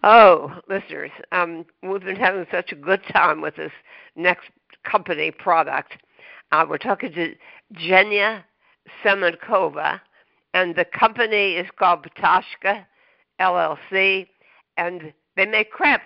Oh, listeners, we've been having such a good time with this next company product. We're talking to Zhenya Semenkova, and the company is called Batashka LLC, and they make crepe.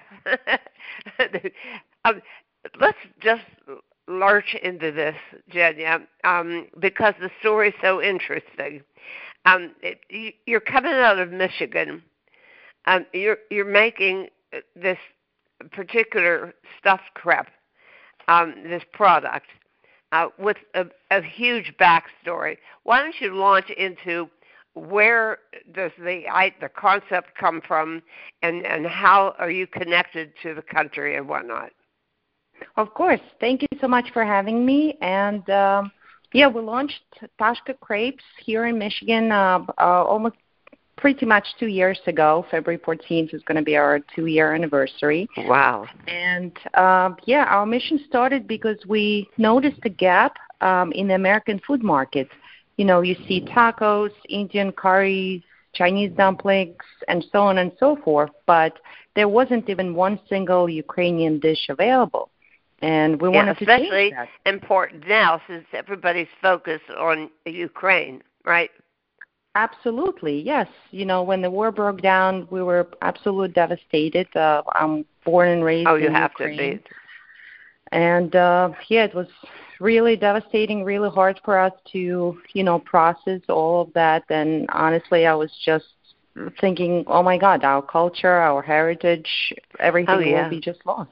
um, let's just lurch into this, Zhenya, because the story is so interesting. You're coming out of Michigan. You're making this particular stuffed crepe, this product, with a huge backstory. Why don't you launch into where does the concept come from, and how are you connected to the country and whatnot? Of course. Thank you so much for having me. And we launched Tashka Crepes here in Michigan almost pretty much 2 years ago. February 14th is going to be our 2-year anniversary. Wow. And, our mission started because we noticed a gap in the American food market. You know, you see tacos, Indian curries, Chinese dumplings, and so on and so forth, but there wasn't even one single Ukrainian dish available. And we wanted to change that. Especially important now since everybody's focused on Ukraine, right? Absolutely, yes. You know, when the war broke down, we were absolutely devastated. I'm born and raised in Ukraine. Oh, you have to be. And, it was really devastating, really hard for us to, process all of that. And honestly, I was just thinking, oh, my God, our culture, our heritage, everything will be just lost.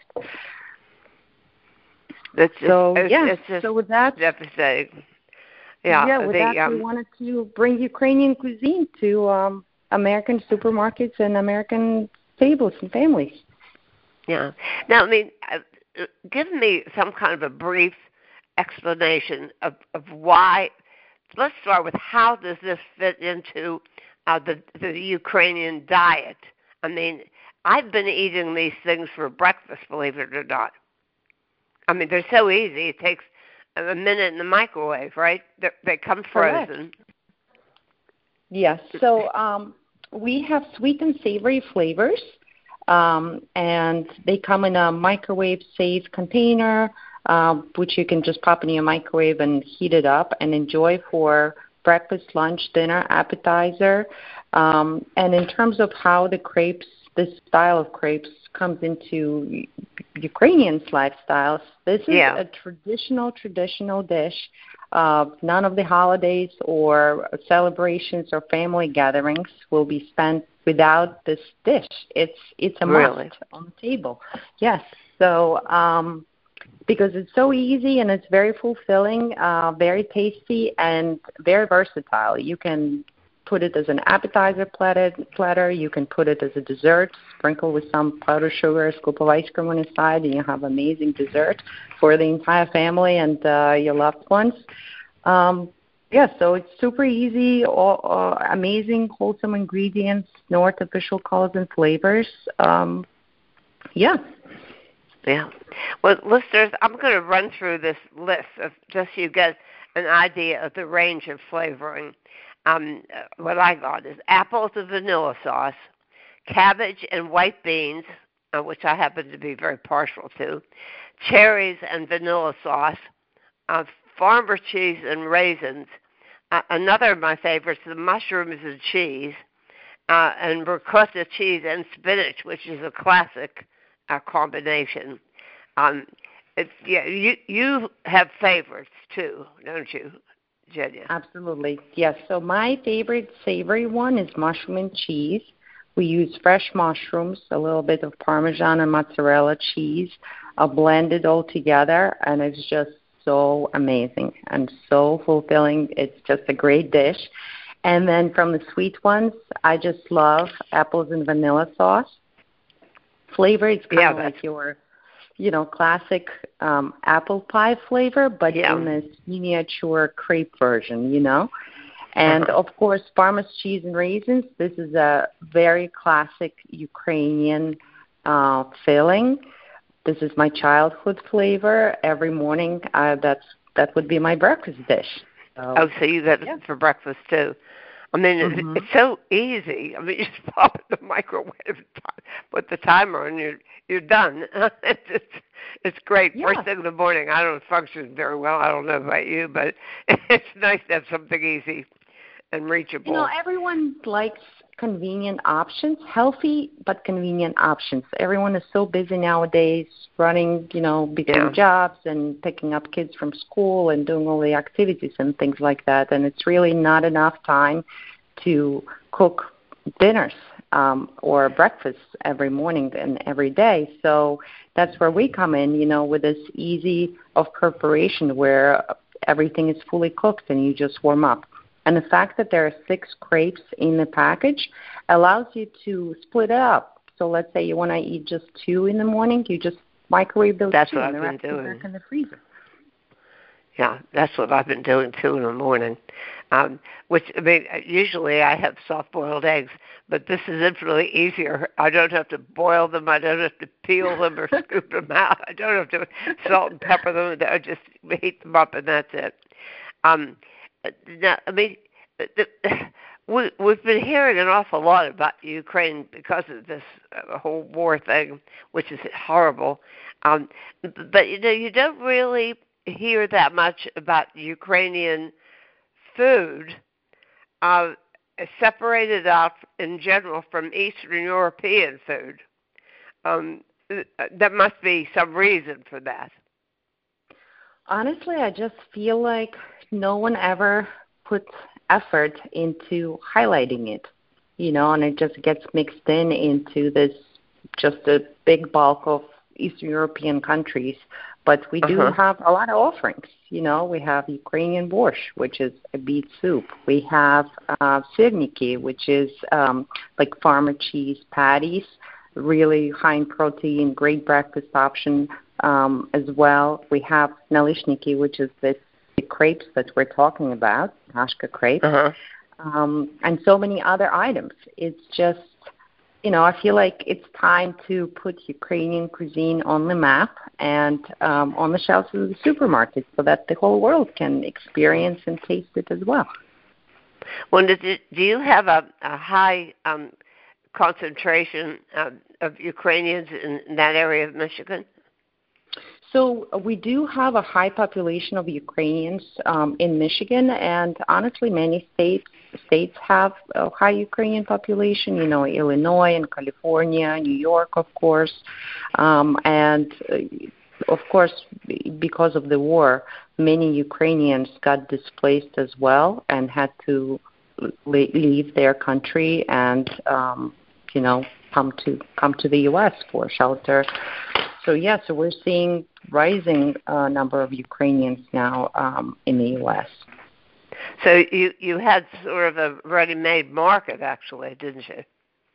So with that, devastating. With that, we wanted to bring Ukrainian cuisine to American supermarkets and American tables and families. Yeah. Now, give me some kind of a brief explanation of why. Let's start with how does this fit into the Ukrainian diet? I've been eating these things for breakfast, believe it or not. They're so easy. It takes a minute in the microwave, right? They come frozen. Correct. Yes. So we have sweet and savory flavors, and they come in a microwave-safe container, which you can just pop in your microwave and heat it up and enjoy for breakfast, lunch, dinner, appetizer. And in terms of how the crepes, this style of crepes, comes into Ukrainian lifestyles, this is a traditional dish. None of the holidays or celebrations or family gatherings will be spent without this dish. It's a must on the table. Yes. So because it's so easy and it's very fulfilling, very tasty, and very versatile. You can put it as an appetizer platter. You can put it as a dessert, sprinkle with some powdered sugar, a scoop of ice cream on the side, and you have amazing dessert for the entire family and your loved ones. So it's super easy, amazing, wholesome ingredients, no artificial colors and flavors. Yeah. Well, listeners, I'm going to run through this list of just so you get an idea of the range of flavoring. What I got is apple to vanilla sauce, cabbage and white beans, which I happen to be very partial to, cherries and vanilla sauce, farmer cheese and raisins. Another of my favorites, the mushrooms and cheese, and ricotta cheese and spinach, which is a classic combination. You have favorites too, don't you, Zhenya? Absolutely, yes. So my favorite savory one is mushroom and cheese. We use fresh mushrooms, a little bit of Parmesan and mozzarella cheese, blended all together, and it's just so amazing and so fulfilling. It's just a great dish. And then from the sweet ones, I just love apples and vanilla sauce. Flavor is kind of like your, classic apple pie flavor, but in this miniature crepe version, And, of course, farmer's cheese and raisins. This is a very classic Ukrainian filling. This is my childhood flavor. Every morning, that would be my breakfast dish. So you get it for breakfast, too. I mean, Mm-hmm. it's so easy. I mean, you just pop it in the microwave, put the timer on, you're done. It's great. Yeah. First thing in the morning. I don't function very well. I don't know about you, but it's nice to have something easy and reachable. Everyone likes convenient options, healthy but convenient options. Everyone is so busy nowadays running, between jobs and picking up kids from school and doing all the activities and things like that. And it's really not enough time to cook dinners or breakfast every morning and every day. So that's where we come in, with this easy of preparation where everything is fully cooked and you just warm up. And the fact that there are 6 crepes in the package allows you to split it up. So let's say you want to eat just 2 in the morning, you just microwave those 2 and the rest go back in the freezer. Yeah, that's what I've been doing 2 in the morning. Usually I have soft-boiled eggs, but this is infinitely easier. I don't have to boil them. I don't have to peel them or scoop them out. I don't have to salt and pepper them. I just heat them up, and that's it. Now, we've been hearing an awful lot about Ukraine because of this whole war thing, which is horrible. But you don't really hear that much about Ukrainian food separated out in general from Eastern European food. There must be some reason for that. Honestly, I just feel like no one ever puts effort into highlighting it, and it just gets mixed into this, just a big bulk of Eastern European countries. But we do have a lot of offerings. We have Ukrainian borscht, which is a beet soup. We have sirniki, which is like farmer cheese patties, really high in protein, great breakfast option as well. We have nalishniki, which is the crepes that we're talking about, hashka crepes, and so many other items. It's just, I feel like it's time to put Ukrainian cuisine on the map and on the shelves of the supermarkets so that the whole world can experience and taste it as well. Well, do you have a high concentration of Ukrainians in that area of Michigan? So we do have a high population of Ukrainians in Michigan, and honestly, many states have a high Ukrainian population. Illinois and California, New York, of course, and of course, because of the war, many Ukrainians got displaced as well and had to leave their country and come to the U.S. for shelter. So so we're seeing rising number of Ukrainians now in the U.S. So you had sort of a ready-made market, actually, didn't you?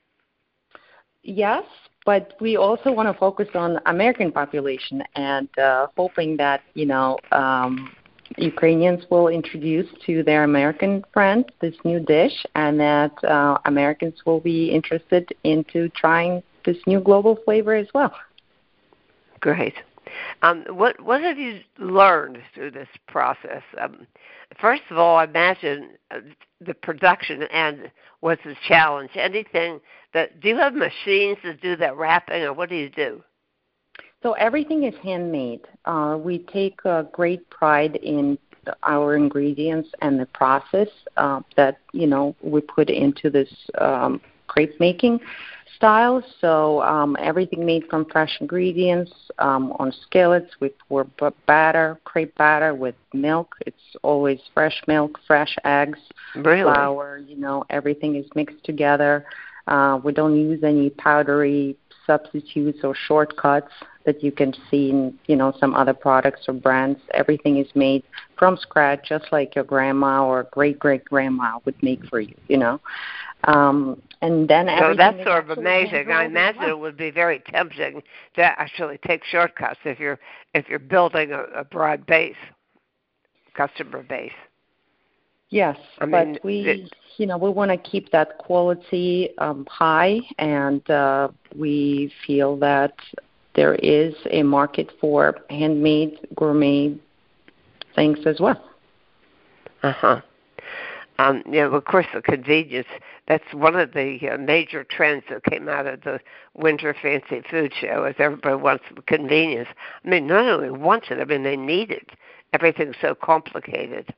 Yes, but we also want to focus on American population and hoping that Ukrainians will introduce to their American friends this new dish, and that Americans will be interested into trying this new global flavor as well. Great. What have you learned through this process? First of all, I imagine the production and was a challenge. Do you have machines that do that wrapping, or what do you do? So everything is handmade. We take great pride in our ingredients and the process that we put into this crepe making style. So everything made from fresh ingredients on skillets. We pour crepe batter with milk. It's always fresh milk, fresh eggs, flour. Everything is mixed together. We don't use any powdery substitutes or shortcuts that you can see in some other products or brands. Everything is made from scratch, just like your grandma or great grandma would make for you. And then that's sort of amazing. I imagine it would be very tempting to actually take shortcuts if you're building a broad base, customer base. Yes, but we want to keep that quality high, and we feel that there is a market for handmade gourmet things as well. Of course, the convenience, that's one of the major trends that came out of the Winter Fancy Food Show is everybody wants convenience. I mean, not only wants it, I mean, they need it. Everything's so complicated,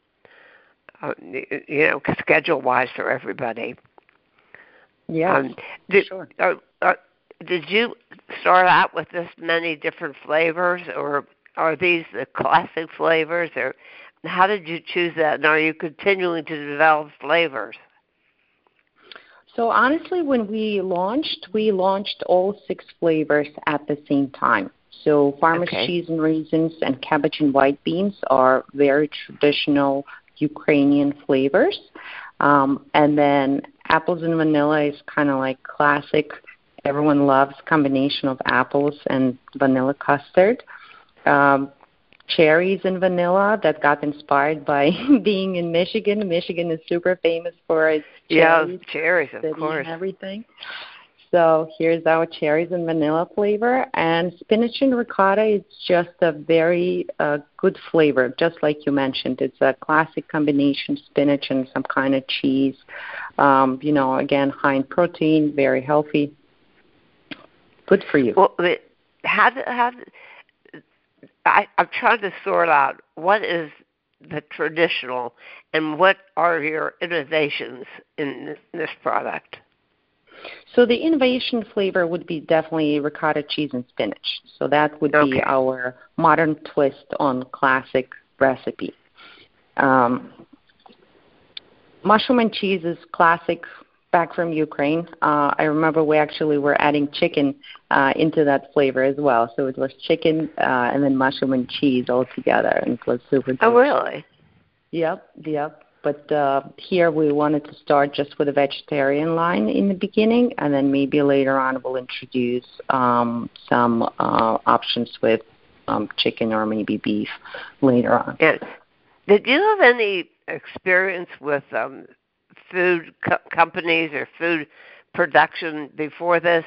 schedule-wise for everybody. Yeah, sure. Did you start out with this many different flavors, or are these the classic flavors, or how did you choose that? And are you continuing to develop flavors? So honestly, when we launched all 6 flavors at the same time. So farmer's cheese and raisins and cabbage and white beans are very traditional Ukrainian flavors. And then apples and vanilla is kind of like classic. Everyone loves combination of apples and vanilla custard. Cherries and vanilla that got inspired by being in Michigan. Michigan is super famous for its cherries. Yeah, cherries, of course. And everything. So here's our cherries and vanilla flavor. And spinach and ricotta is just a very good flavor, just like you mentioned. It's a classic combination, spinach and some kind of cheese. Again, high in protein, very healthy. Good for you. Well, I'm trying to sort out what is the traditional and what are your innovations in this product. So the innovation flavor would be definitely ricotta cheese and spinach. So that would be our modern twist on classic recipe. Mushroom and cheese is classic back from Ukraine. I remember we actually were adding chicken into that flavor as well. So it was chicken and then mushroom and cheese all together, and it was super delicious. Oh, really? Yep. But here we wanted to start just with a vegetarian line in the beginning, and then maybe later on we'll introduce some options with chicken or maybe beef later on. Yes. Did you have any experience with food companies or food production before this?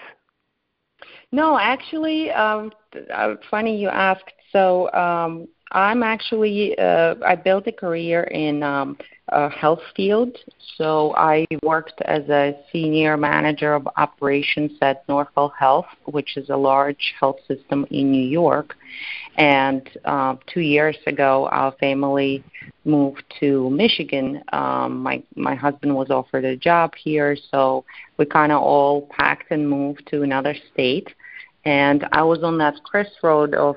No, actually, funny you asked. So I'm actually, I built a career in a health field. So I worked as a senior manager of operations at Northwell Health, which is a large health system in New York. And 2 years ago, our family moved to Michigan. My husband was offered a job here, so we kind of all packed and moved to another state. And I was on that crossroad of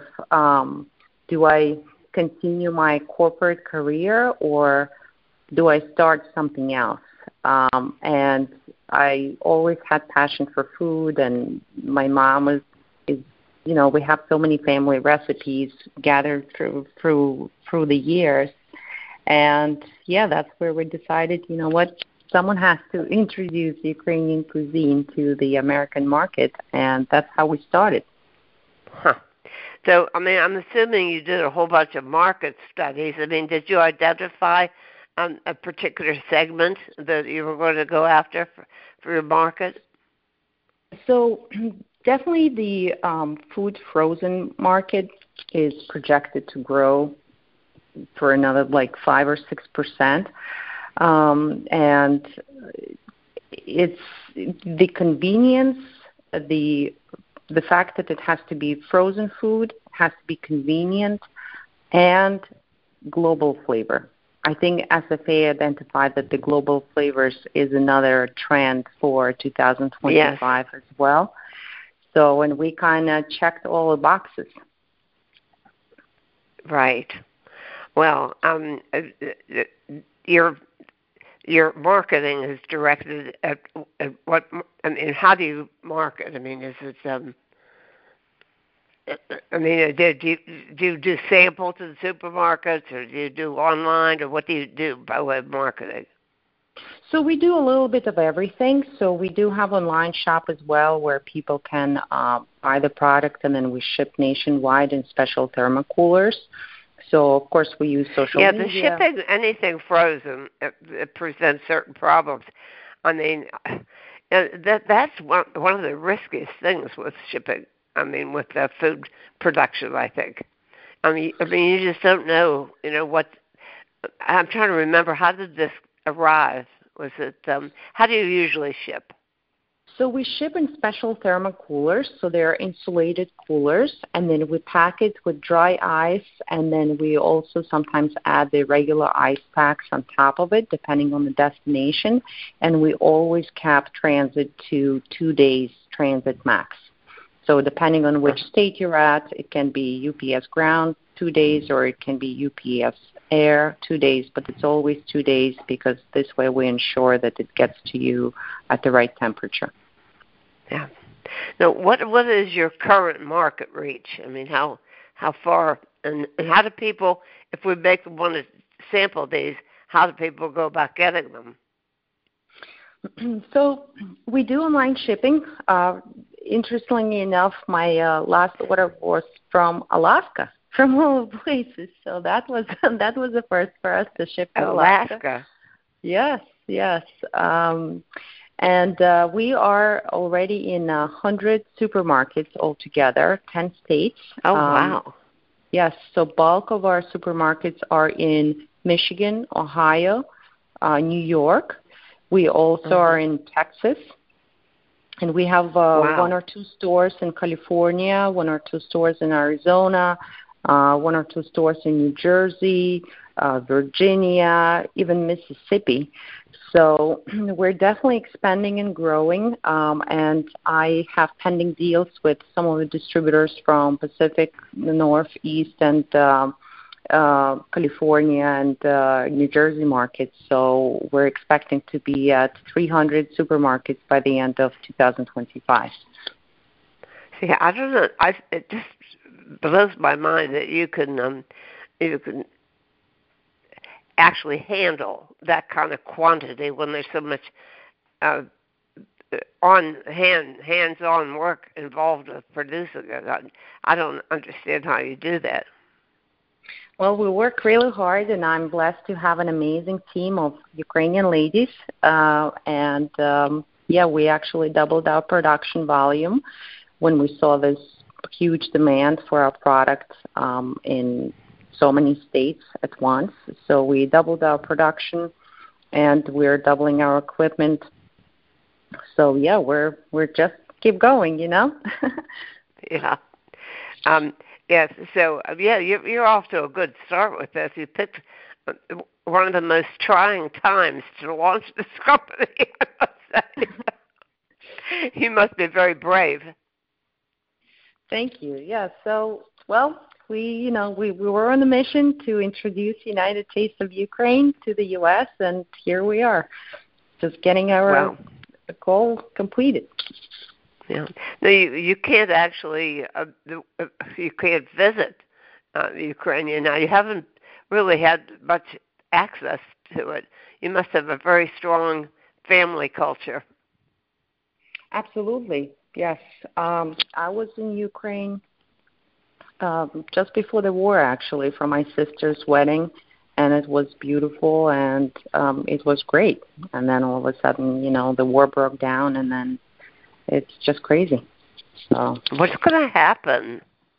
do I continue my corporate career or do I start something else? And I always had passion for food, and my mom is we have so many family recipes gathered through the years. And, that's where we decided, someone has to introduce Ukrainian cuisine to the American market, and that's how we started. Huh. So, I'm assuming you did a whole bunch of market studies. Did you identify a particular segment that you were going to go after for your market? So, definitely the food frozen market is projected to grow for another 5 or 6%. And it's the convenience, the fact that it has to be frozen food, has to be convenient, and global flavor. I think SFA identified that the global flavors is another trend for 2025 as well. So, and we kind of checked all the boxes. Right. Well, your marketing is directed at what? How do you market? Is it? Do you do samples in supermarkets, or do you do online, or what do you do by way of marketing? So we do a little bit of everything. So we do have online shop as well where people can buy the product, and then we ship nationwide in special thermocoolers. So, of course, we use social media. Yeah, the shipping, anything frozen, it presents certain problems. That's one of the riskiest things with shipping. With the food production, I think. You just don't know, what. I'm trying to remember, how did this arrive? Was it how do you usually ship? So we ship in special thermal coolers, so they're insulated coolers, and then we pack it with dry ice, and then we also sometimes add the regular ice packs on top of it, depending on the destination, and we always cap transit to 2 days transit max. So depending on which state you're at, it can be UPS ground 2 days, or it can be UPS air 2 days, but it's always 2 days because this way we ensure that it gets to you at the right temperature. Yeah. Now, what is your current market reach? I mean, how far and how do people, if we want to sample these, how do people go about getting them? So we do online shipping. Interestingly enough, my last order was from Alaska, from all places. So that was a first for us to ship to Alaska. Yes. And we are already in 100 supermarkets altogether, 10 states. Oh, wow. Yes, so bulk of our supermarkets are in Michigan, Ohio, New York. We also are in Texas. And we have one or two stores in California, one or two stores in Arizona, one or two stores in New Jersey, Virginia, even Mississippi. So we're definitely expanding and growing, and I have pending deals with some of the distributors from Pacific, the Northeast, and California and New Jersey markets. So we're expecting to be at 300 supermarkets by the end of 2025. See, I don't know. It just blows my mind that you can actually handle that kind of quantity when there's so much hands-on work involved with producing it. I don't understand how you do that. Well, we work really hard, and I'm blessed to have an amazing team of Ukrainian ladies. We actually doubled our production volume when we saw this huge demand for our product in so many states at once. So we doubled our production, and we're doubling our equipment. So yeah, we're just keep going, you know. Yeah. Yes. So you're off to a good start with this. You picked one of the most trying times to launch this company, I must say. You must be very brave. Thank you. Yeah. So we were on a mission to introduce United Taste of Ukraine to the U.S., and here we are, just getting our goal completed. Yeah. No, you can't actually you can't visit Ukraine now. You haven't really had much access to it. You must have a very strong family culture. Absolutely. Yes. I was in Ukraine just before the war, actually, for my sister's wedding, and it was beautiful, and it was great. And then all of a sudden, the war broke down, and then it's just crazy. So what's going to happen?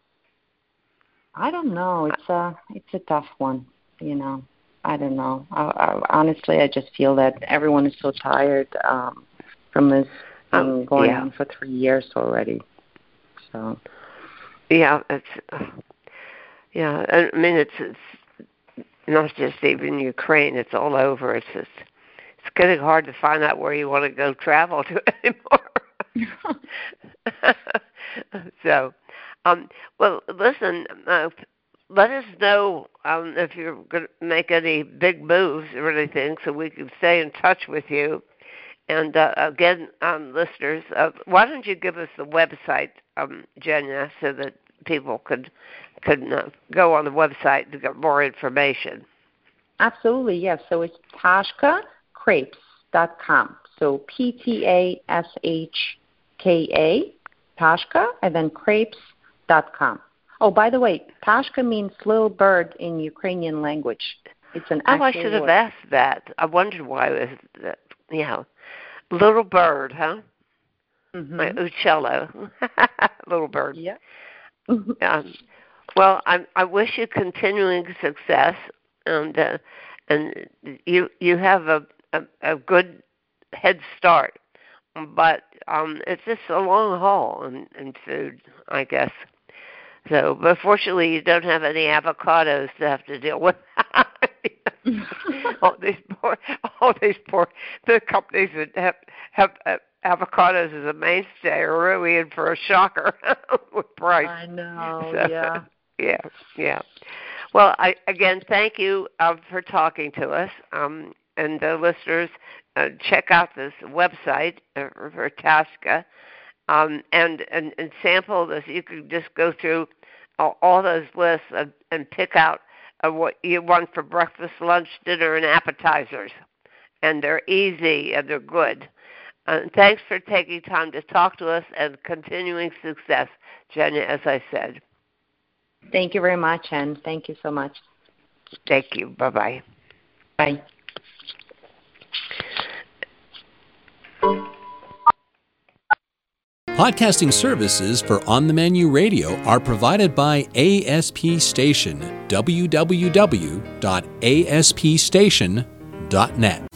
I don't know. It's a tough one. I don't know. Honestly, I just feel that everyone is so tired from this going on for 3 years already. So. Yeah, I mean, it's not just even Ukraine; it's all over. It's getting hard to find out where you want to go travel to anymore. So, well, listen. Let us know if you're going to make any big moves or anything, so we can stay in touch with you. And again, listeners, why don't you give us the website, Jenya, so that people could go on the website to get more information? Absolutely, yes. So it's PtashkaCrepes.com. So PTASHKA, Tashka, and then crepes.com. Oh, by the way, Tashka means little bird in Ukrainian language. It's an actual I should have asked that. I wondered why it was that. Yeah. Little bird, huh? Mm-hmm. Like Uccello. Little bird. Yeah. Well, I wish you continuing success, and you have a good head start. But it's just a long haul in food, I guess. So, but fortunately, you don't have any avocados to have to deal with. all these poor, the companies that have avocados as a mainstay are really in for a shocker with price. I know, so, yeah. Well, again, thank you for talking to us, and the listeners. Check out this website for Tasca, and sample this. You can just go through all those lists and pick out what you want for breakfast, lunch, dinner, and appetizers. And they're easy and they're good. Thanks for taking time to talk to us, and continuing success, Jenna, as I said. Thank you very much, and thank you so much. Thank you. Bye-bye. Bye. Podcasting services for On the Menu Radio are provided by ASP Station, www.aspstation.net.